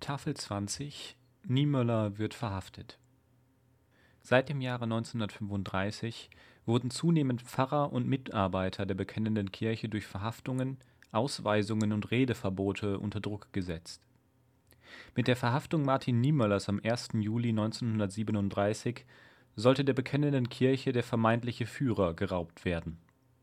Tafel 20 – Niemöller wird verhaftet. Seit dem Jahre 1935 wurden zunehmend Pfarrer und Mitarbeiter der Bekennenden Kirche durch Verhaftungen, Ausweisungen und Redeverbote unter Druck gesetzt. Mit der Verhaftung Martin Niemöllers am 1. Juli 1937 sollte der Bekennenden Kirche der vermeintliche Führer geraubt werden.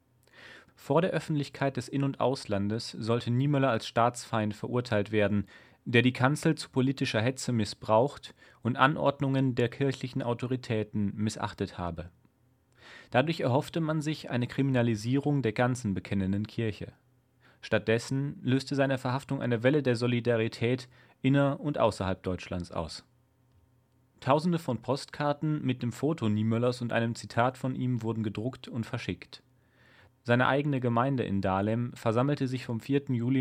Vor der Öffentlichkeit des In- und Auslandes sollte Niemöller als Staatsfeind verurteilt werden, der die Kanzel zu politischer Hetze missbraucht und Anordnungen der kirchlichen Autoritäten missachtet habe. Dadurch erhoffte man sich eine Kriminalisierung der ganzen Bekennenden Kirche. Stattdessen löste seine Verhaftung eine Welle der Solidarität inner- und außerhalb Deutschlands aus. Tausende von Postkarten mit dem Foto Niemöllers und einem Zitat von ihm wurden gedruckt und verschickt. Seine eigene Gemeinde in Dahlem versammelte sich vom 4. Juli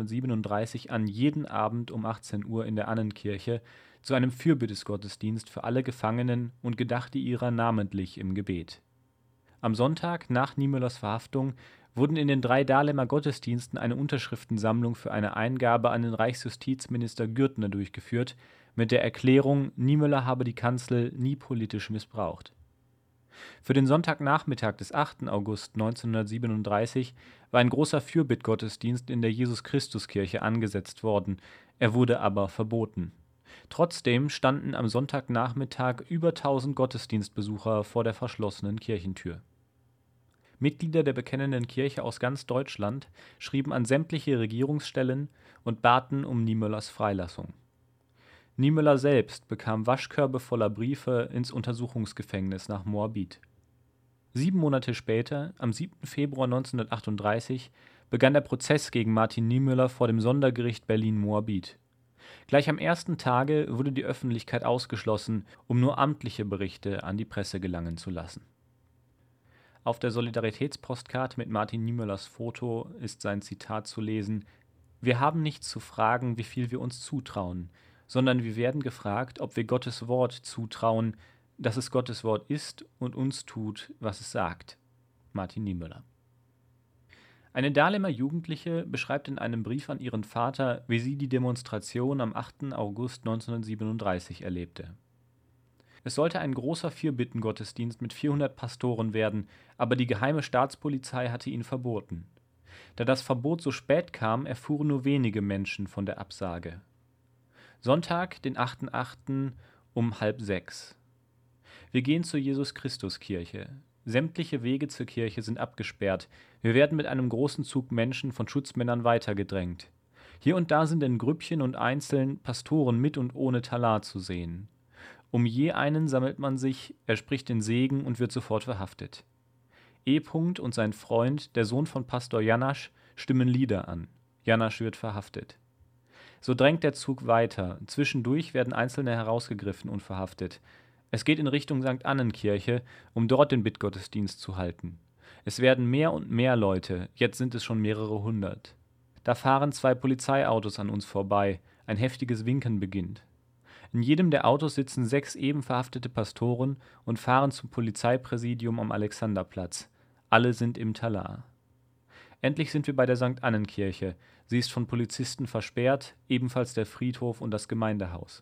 1937 an jeden Abend um 18 Uhr in der Annenkirche zu einem Fürbittesgottesdienst für alle Gefangenen und gedachte ihrer namentlich im Gebet. Am Sonntag nach Niemöllers Verhaftung wurden in den 3 Dahlemer Gottesdiensten eine Unterschriftensammlung für eine Eingabe an den Reichsjustizminister Gürtner durchgeführt, mit der Erklärung, Niemöller habe die Kanzel nie politisch missbraucht. Für den Sonntagnachmittag des 8. August 1937 war ein großer Fürbittgottesdienst in der Jesus-Christus-Kirche angesetzt worden, er wurde aber verboten. Trotzdem standen am Sonntagnachmittag über 1000 Gottesdienstbesucher vor der verschlossenen Kirchentür. Mitglieder der Bekennenden Kirche aus ganz Deutschland schrieben an sämtliche Regierungsstellen und baten um Niemöllers Freilassung. Niemöller selbst bekam Waschkörbe voller Briefe ins Untersuchungsgefängnis nach Moabit. 7 Monate später, am 7. Februar 1938, begann der Prozess gegen Martin Niemöller vor dem Sondergericht Berlin-Moabit. Gleich am ersten Tage wurde die Öffentlichkeit ausgeschlossen, um nur amtliche Berichte an die Presse gelangen zu lassen. Auf der Solidaritätspostkarte mit Martin Niemöllers Foto ist sein Zitat zu lesen: „Wir haben nicht zu fragen, wie viel wir uns zutrauen, sondern wir werden gefragt, ob wir Gottes Wort zutrauen, dass es Gottes Wort ist und uns tut, was es sagt." Martin Niemöller. Eine Dahlemer Jugendliche beschreibt in einem Brief an ihren Vater, wie sie die Demonstration am 8. August 1937 erlebte. Es sollte ein großer Fürbittengottesdienst mit 400 Pastoren werden, aber die geheime Staatspolizei hatte ihn verboten. Da das Verbot so spät kam, erfuhren nur wenige Menschen von der Absage. Sonntag, den 8.8. um 5:30. Wir gehen zur Jesus-Christus-Kirche. Sämtliche Wege zur Kirche sind abgesperrt. Wir werden mit einem großen Zug Menschen von Schutzmännern weitergedrängt. Hier und da sind in Grüppchen und einzeln Pastoren mit und ohne Talar zu sehen. Um je einen sammelt man sich, er spricht den Segen und wird sofort verhaftet. E. und sein Freund, der Sohn von Pastor Janasch, stimmen Lieder an. Janasch wird verhaftet. So drängt der Zug weiter. Zwischendurch werden Einzelne herausgegriffen und verhaftet. Es geht in Richtung St. Annenkirche, um dort den Bittgottesdienst zu halten. Es werden mehr und mehr Leute, jetzt sind es schon mehrere hundert. Da fahren 2 Polizeiautos an uns vorbei, ein heftiges Winken beginnt. In jedem der Autos sitzen 6 eben verhaftete Pastoren und fahren zum Polizeipräsidium am Alexanderplatz. Alle sind im Talar. Endlich sind wir bei der St. Annenkirche. Sie ist von Polizisten versperrt, ebenfalls der Friedhof und das Gemeindehaus.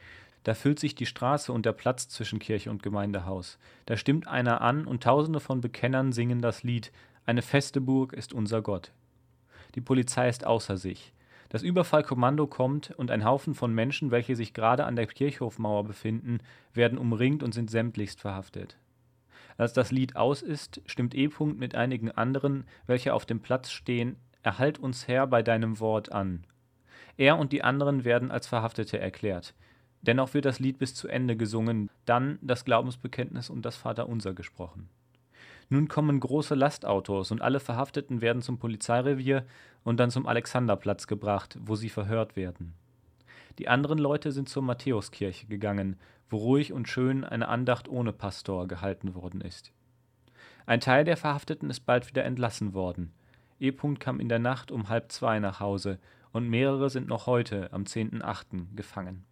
Da füllt sich die Straße und der Platz zwischen Kirche und Gemeindehaus. Da stimmt einer an und Tausende von Bekennern singen das Lied »Eine feste Burg ist unser Gott«. Die Polizei ist außer sich. Das Überfallkommando kommt und ein Haufen von Menschen, welche sich gerade an der Kirchhofmauer befinden, werden umringt und sind sämtlichst verhaftet. Als das Lied aus ist, stimmt E. mit einigen anderen, welche auf dem Platz stehen, »Erhalt uns Herr bei deinem Wort« an. Er und die anderen werden als Verhaftete erklärt. Dennoch wird das Lied bis zu Ende gesungen, dann das Glaubensbekenntnis und das Vaterunser gesprochen. Nun kommen große Lastautos und alle Verhafteten werden zum Polizeirevier und dann zum Alexanderplatz gebracht, wo sie verhört werden. Die anderen Leute sind zur Matthäuskirche gegangen, wo ruhig und schön eine Andacht ohne Pastor gehalten worden ist. Ein Teil der Verhafteten ist bald wieder entlassen worden. E. kam in der Nacht um 1:30 nach Hause und mehrere sind noch heute, am 10.8., gefangen.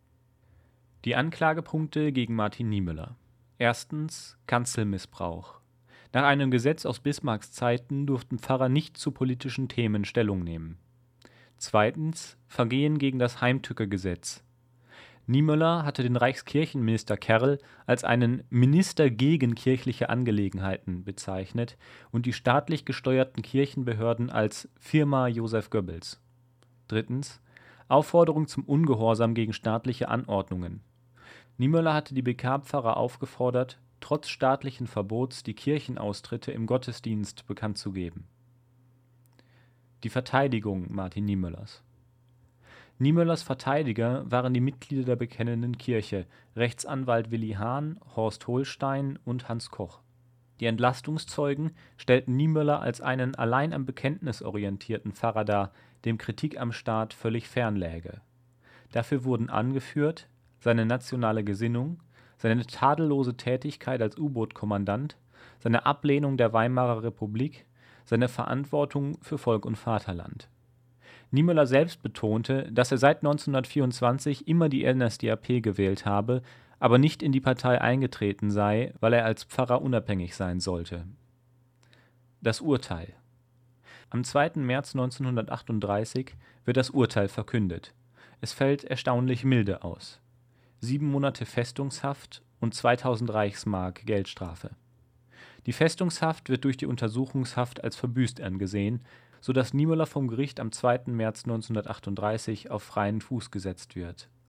Die Anklagepunkte gegen Martin Niemöller. Erstens Kanzelmissbrauch. Nach einem Gesetz aus Bismarcks Zeiten durften Pfarrer nicht zu politischen Themen Stellung nehmen. Zweitens Vergehen gegen das Heimtücke-Gesetz. Niemöller hatte den Reichskirchenminister Kerrl als einen Minister gegen kirchliche Angelegenheiten bezeichnet und die staatlich gesteuerten Kirchenbehörden als Firma Joseph Goebbels. Drittens Aufforderung zum Ungehorsam gegen staatliche Anordnungen. Niemöller hatte die BK-Pfarrer aufgefordert, trotz staatlichen Verbots die Kirchenaustritte im Gottesdienst bekannt zu geben. Die Verteidigung Martin Niemöllers. Niemöllers Verteidiger waren die Mitglieder der Bekennenden Kirche, Rechtsanwalt Willi Hahn, Horst Holstein und Hans Koch. Die Entlastungszeugen stellten Niemöller als einen allein am Bekenntnis orientierten Pfarrer dar, dem Kritik am Staat völlig fern läge. Dafür wurden angeführt seine nationale Gesinnung, seine tadellose Tätigkeit als U-Boot-Kommandant, seine Ablehnung der Weimarer Republik, seine Verantwortung für Volk und Vaterland. Niemöller selbst betonte, dass er seit 1924 immer die NSDAP gewählt habe, aber nicht in die Partei eingetreten sei, weil er als Pfarrer unabhängig sein sollte. Das Urteil. Am 2. März 1938 wird das Urteil verkündet. Es fällt erstaunlich milde aus. 7 Monate Festungshaft und 2000 Reichsmark Geldstrafe. Die Festungshaft wird durch die Untersuchungshaft als verbüßt angesehen, sodass Niemöller vom Gericht am 2. März 1938 auf freien Fuß gesetzt wird